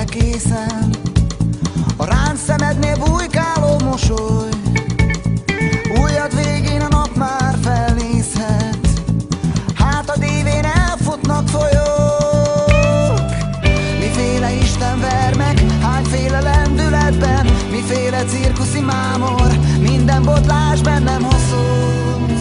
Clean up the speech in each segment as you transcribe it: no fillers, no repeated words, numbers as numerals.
készen, a ránc szemednél bujkáló mosoly, ujjad végén a nap már felnézhet, hátad évén elfutnak folyók. Miféle Isten ver meg, hányféle lendületben, miféle cirkuszi mámor, minden botlás bennem haszolsz.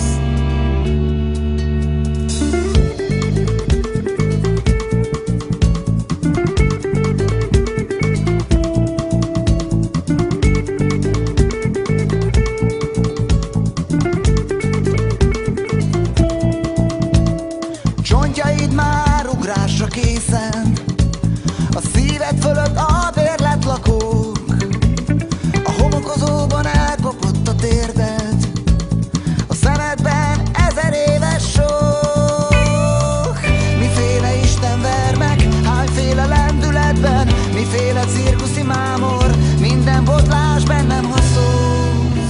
Csontjaid már ugrásra készen, a szíved fölött a bérlet lakók, a homokozóban elkopott a térded, a szemedben 1000 éves sok. Miféle Isten ver meg, hányféle lendületben, miféle cirkuszi mámor, minden botlás bennem haszolsz.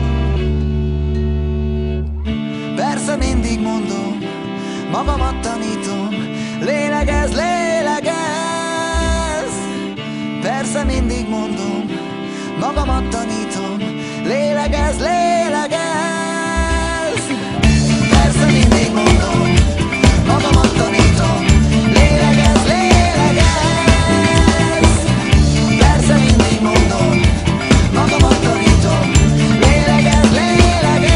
Persze mindig mondom, magamat tanítom, lélegezz, lélegezz. Persze mindig mondom, magamat tanítom, lélegezz, lélegezz. Persze mindig mondom, magamat tanítom, lélegezz, lélegezz. Persze mindig mondom, magamat tanítom, lélegezz, lélegezz.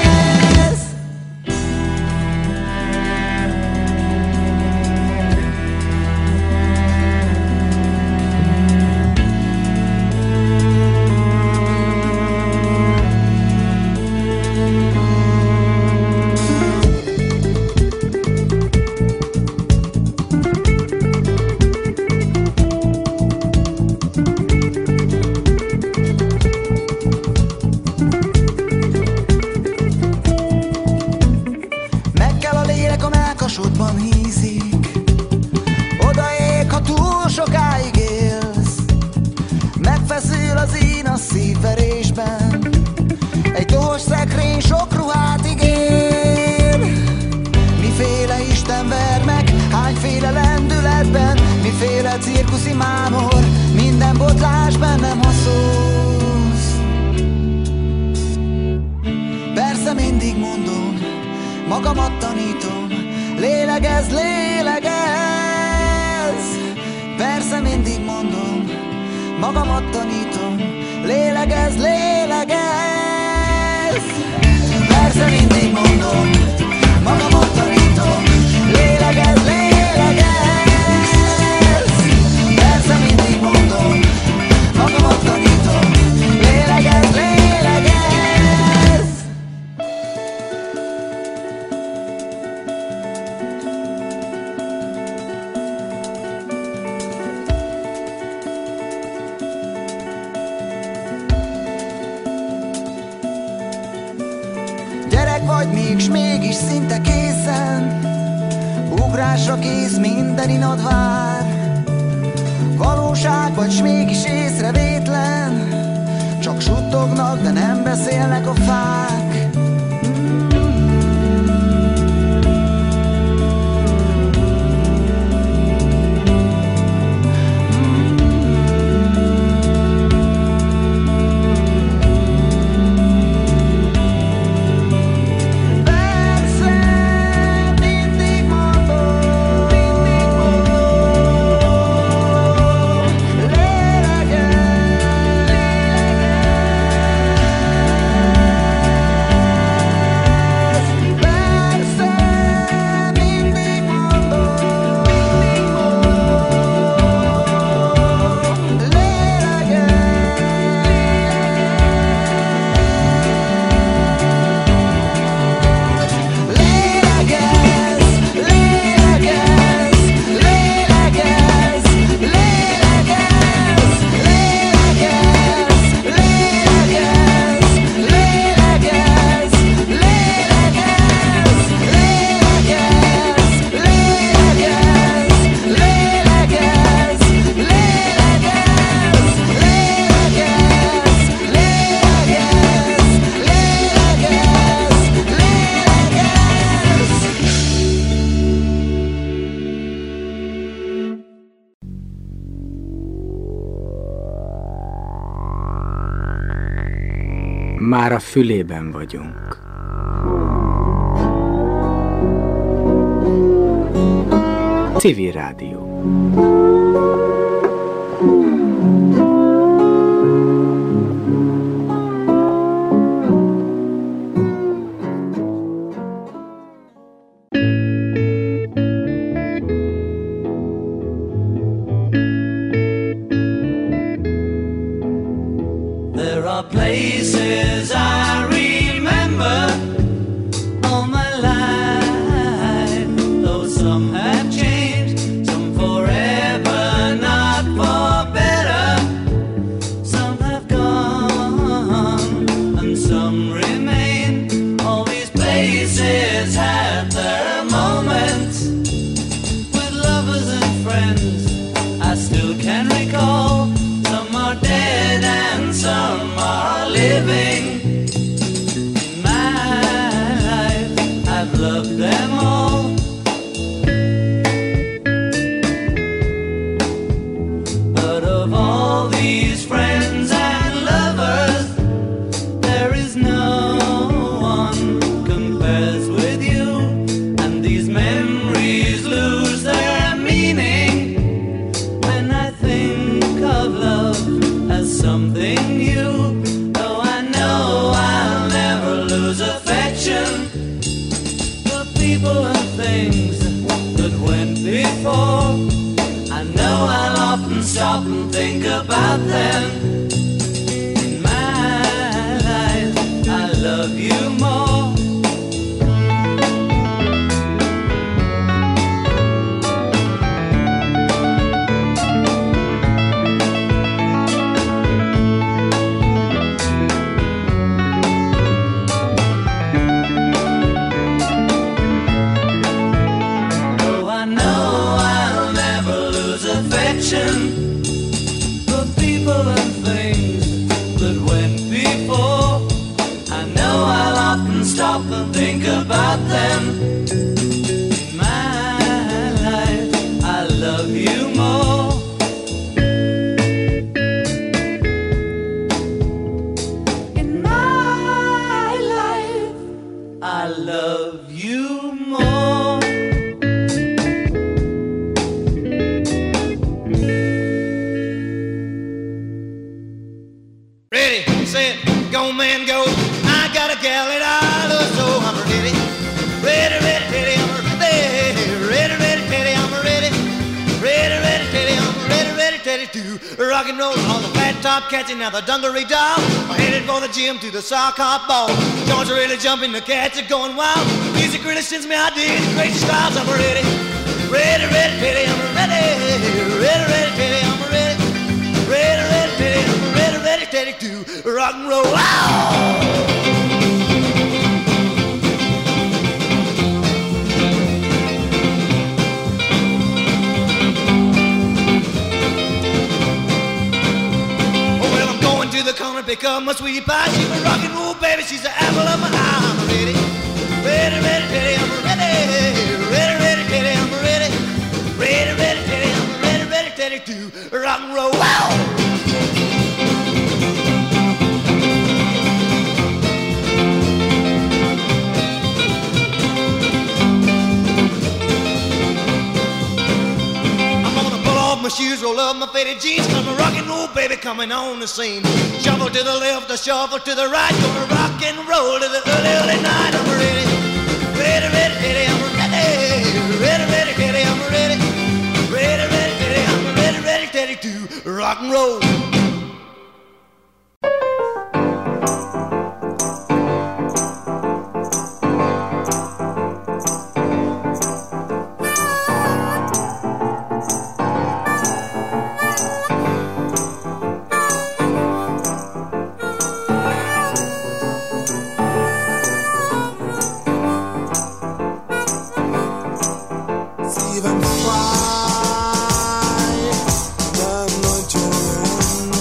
Melkasodban hízik, odaég, ha túl sokáig élsz, megfeszül az ína szívverésben, egy dohos szekrény sok ruhát ígér. Miféle Isten ver meg, hányféle lendületben, miféle cirkuszi mámor, minden botlás bennem haszolsz. Persze mindig mondom, magamat tanítom, lélegezz, lélegezz. Persze mindig mondom, magamat tanítom, lélegezz, lélegezz. Persze mindig mondom, magamat tanítom, lélegezz, lélegezz. Persze mindig mondom, magamat tanítom, lélegezz, lélegezz. Gyerek vagy még, s mégis szinte készen, ugrásra kész, minden inad vár. Valóság vagy, s mégis észrevétlen, csak suttognak, de nem beszélnek a fák. Már a fülében vagyunk. Civil Rádió. There are places I remember all my life, though some have changed, some forever, not for better. Some have gone and some remain. All these places have their moments with lovers and friends I still can recall. Some are dead and some are living. In my life, I've loved them all. But of all these friends and lovers, there is no one compares with you. And these memories lose their meaning when I think of love as something new. Though I know I'll never lose affection for people and things that went before. I know I'll often stop and think about them. In my life, I love you more. For people and things that went before. I know I'll often stop and think about them. In my life, I love you more. In my life, I love you more. Go, man, go. I got a gal that I love, so I'm ready. Ready, ready, ready, I'm ready. Ready, ready, ready, I'm ready. Ready, ready, ready, I'm ready, ready, ready to rock and roll on the flat top catching now the dungaree doll. I'm headed for the gym to the sock hop ball. Joints are really jumping, the cats are going wild. Music really sends me ideas, crazy styles. I'm ready. Ready, ready, ready, I'm ready. Ready, ready, ready, I'm ready. Ready, ready, ready, I'm ready, ready, ready to rock and roll. To the corner, pick up my sweetie pie. She's a rock and roll baby, she's the apple of my eye. I'm ready, ready, ready, ready, I'm ready. Ready, ready, ready, I'm ready. Ready, ready, ready, I'm ready, ready, ready to rock and roll. Wow! My shoes, roll up my faded jeans, cause my rock and roll baby coming on the scene. Shuffle to the left, a shuffle to the right, gonna rock and roll to the early, early night. I'm ready, ready, ready, ready, I'm ready. Ready, ready, ready, I'm ready. Ready, ready, ready, I'm ready, ready, ready to rock and roll. Szívem fáj, nem nagyon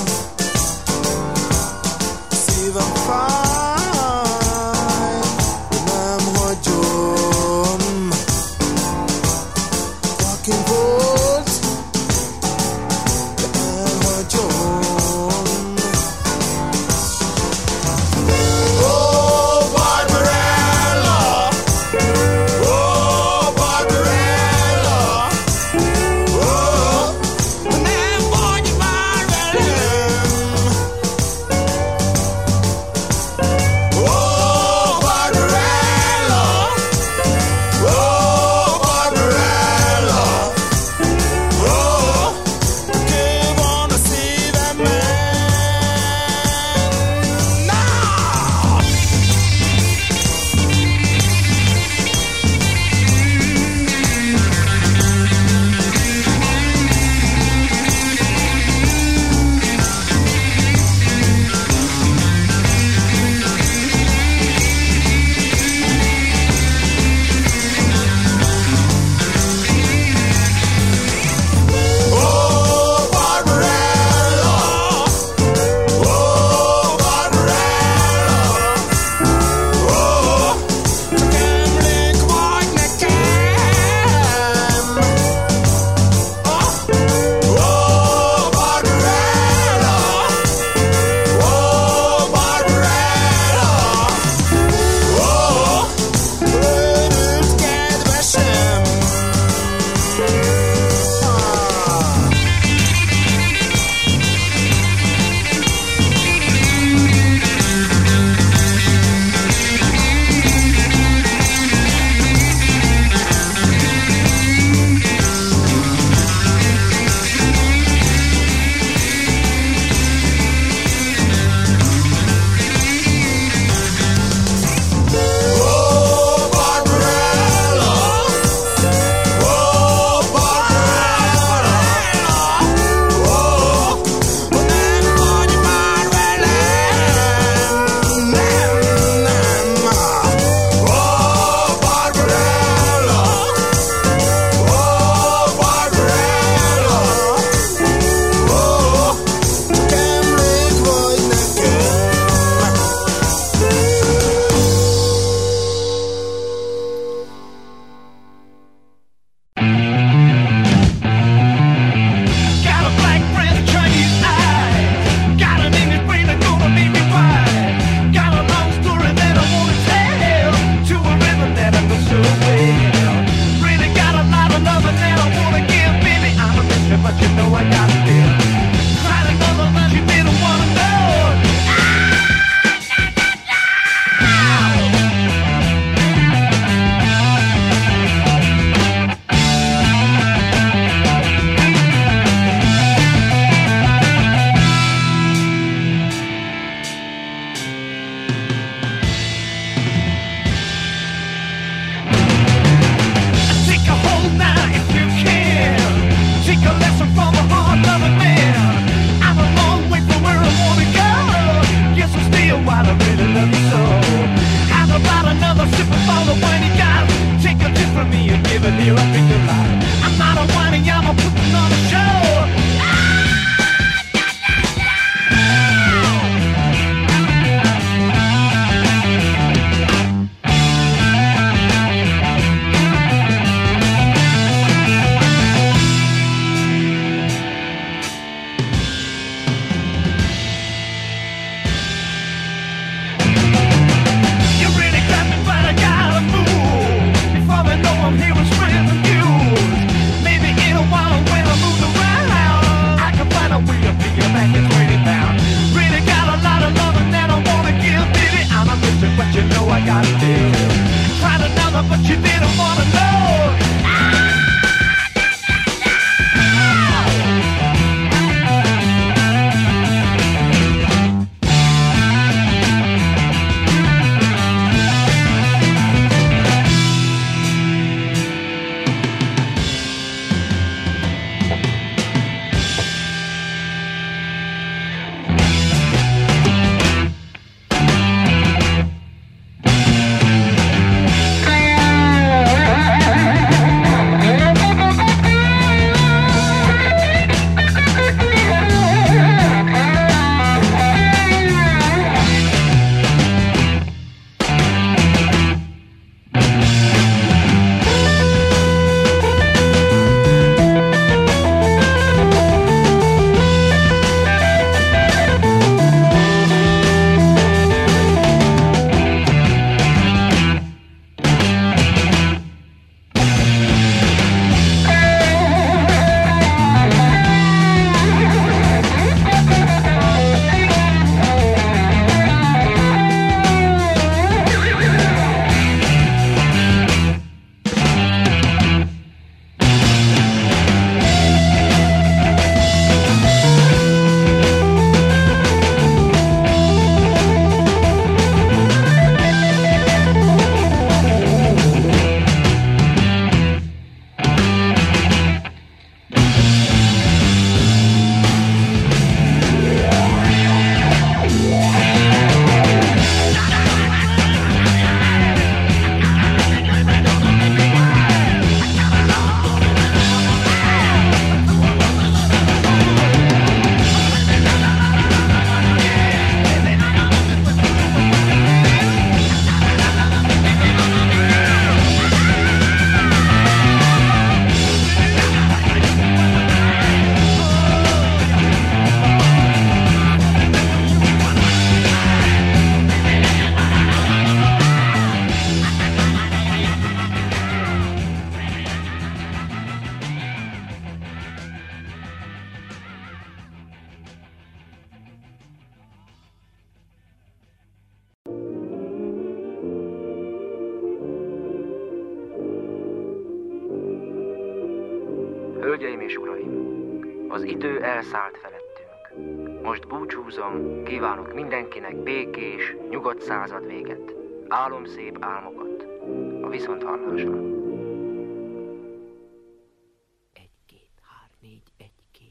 és uraim, az idő elszállt felettünk. Most búcsúzom, kívánok mindenkinek békés, nyugodt század véget. Álomszép álmokat. A viszonthallásra. 1, 2, 3, 4, 1, 2.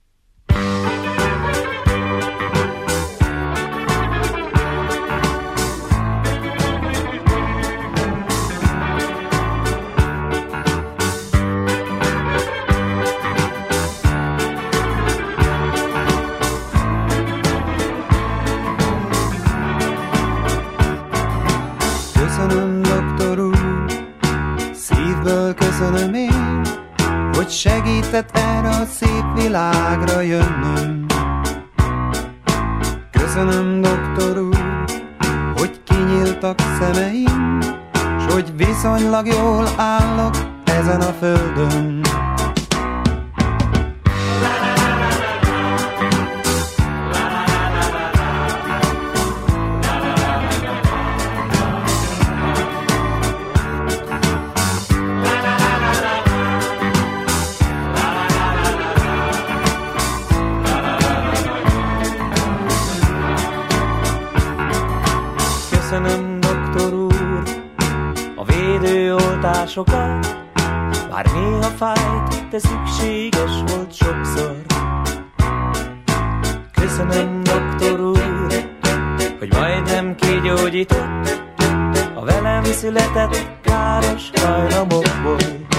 Köszönöm, doktor úr, szívből köszönöm én, hogy segített erre a szép világra jönnöm. Köszönöm, doktor úr, hogy kinyíltak szemeim, s hogy viszonylag jól állok ezen a földön. Köszönöm, doktor úr, a védőoltásokat, bár néha fájt, de szükséges volt sokszor. Köszönöm, doktor úr, hogy majdnem kigyógyított a velem született káros hajlamokból.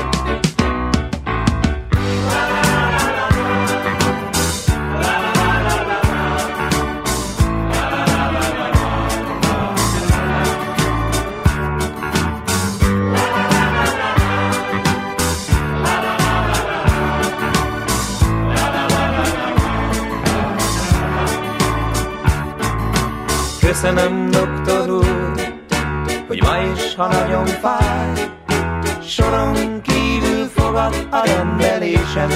Köszönöm, doktor úr, hogy ma is, ha nagyon fáj, soron kívül fogad a rendelésem.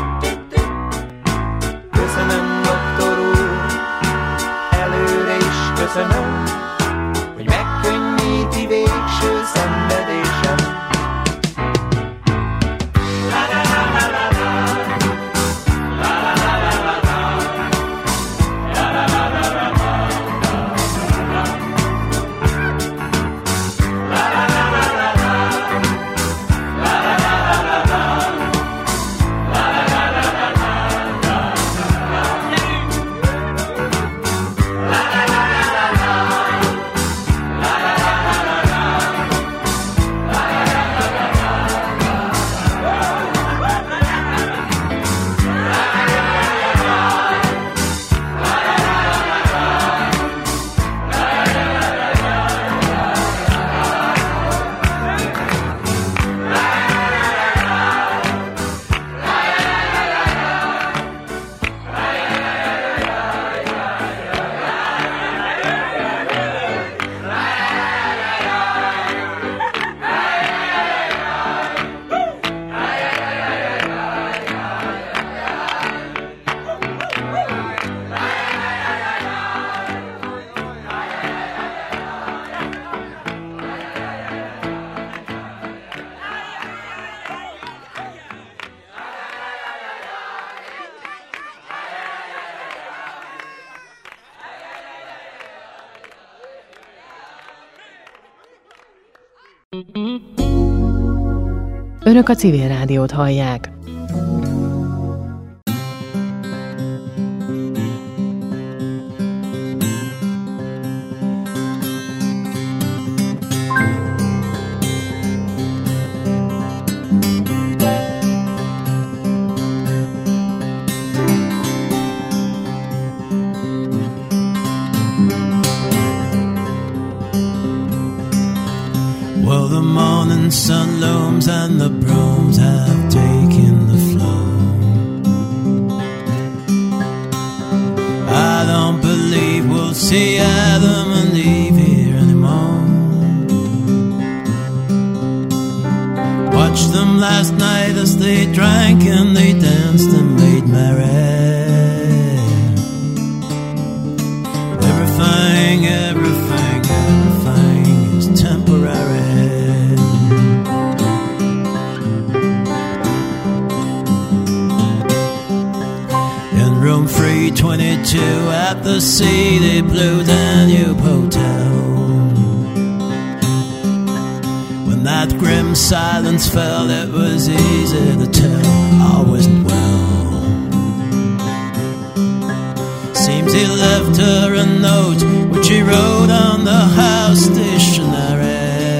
Köszönöm, doktor úr, előre is köszönöm, hogy megkönnyíti végső szenvedésem. Önök a Civil Rádiót hallják. Well, the morning sun looms and the brooms have taken the floor. I don't believe we'll see Adam and Eve here anymore. Watched them last night as they drank and they danced and made merry. Everything is temporary. to at the seedy blue Danube Hotel. When that grim silence fell, it was easy to tell I wasn't well. Seems he left her a note which he wrote on the house stationery,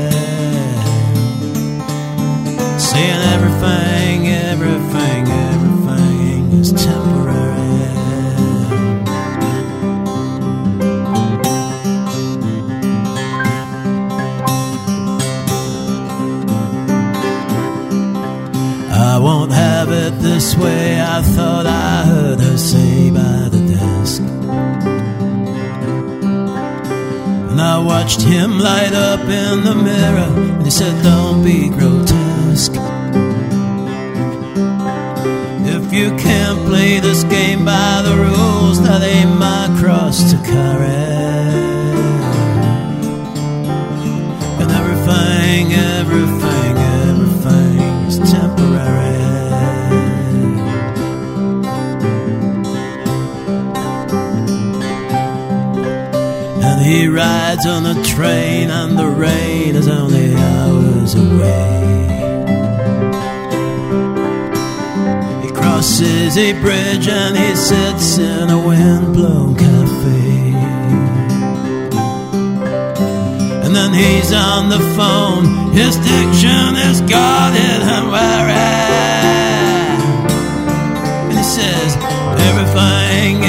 saying everything is temporary. I won't have it this way, I thought I heard her say by the desk. And I watched him light up in the mirror, and he said, don't be grotesque. If you can't play this game by the rules, that ain't my cross to carry. And everything is temporary. And he rides on a train, and the rain is only hours away. He crosses a bridge and he sits in a wind-blown cafe. And then he's on the phone, his diction is guarded and wary. And he says, everything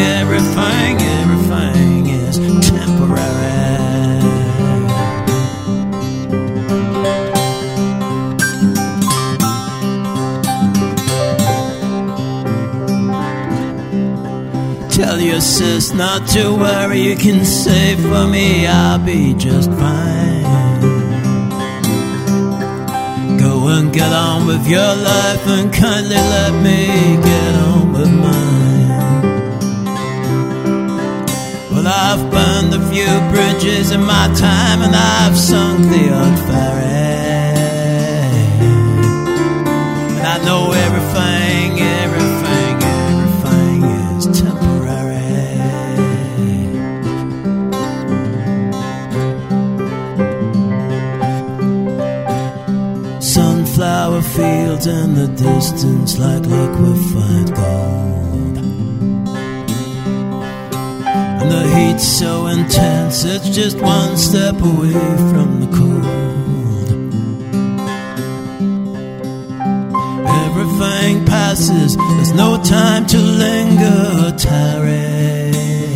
is temporary. Tell your sis not to worry, you can say for me I'll be just fine. Go and get on with your life and kindly let me get on with mine. Well, I've burned a few bridges in my time, and I've sunk the odd ferry. And I know everything is temporary. Sunflower fields in the distance like liquefied gold. And the heat's so intense, it's just one step away from the cold. Everything passes, there's no time to linger or tarry.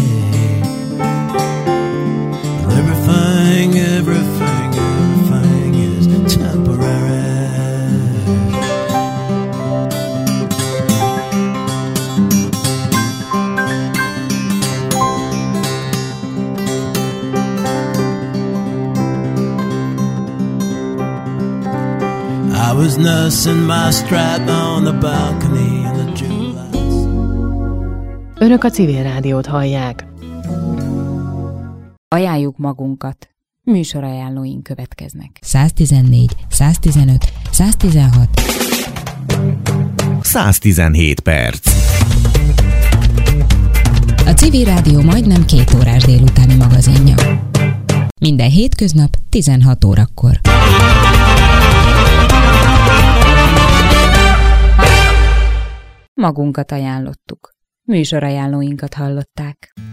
Everything is temporary. I was nursing my strap on the balcony in the June lights. Önök a Civil Rádiót hallják. Ajánljuk magunkat. Műsorajánlóink következnek. 114, 115, 116 117 perc. A Civil Rádió majdnem 2 órás délutáni magazinja. Minden hétköznap 16 órakor. Magunkat ajánlottuk. Műsorajánlóinkat hallották.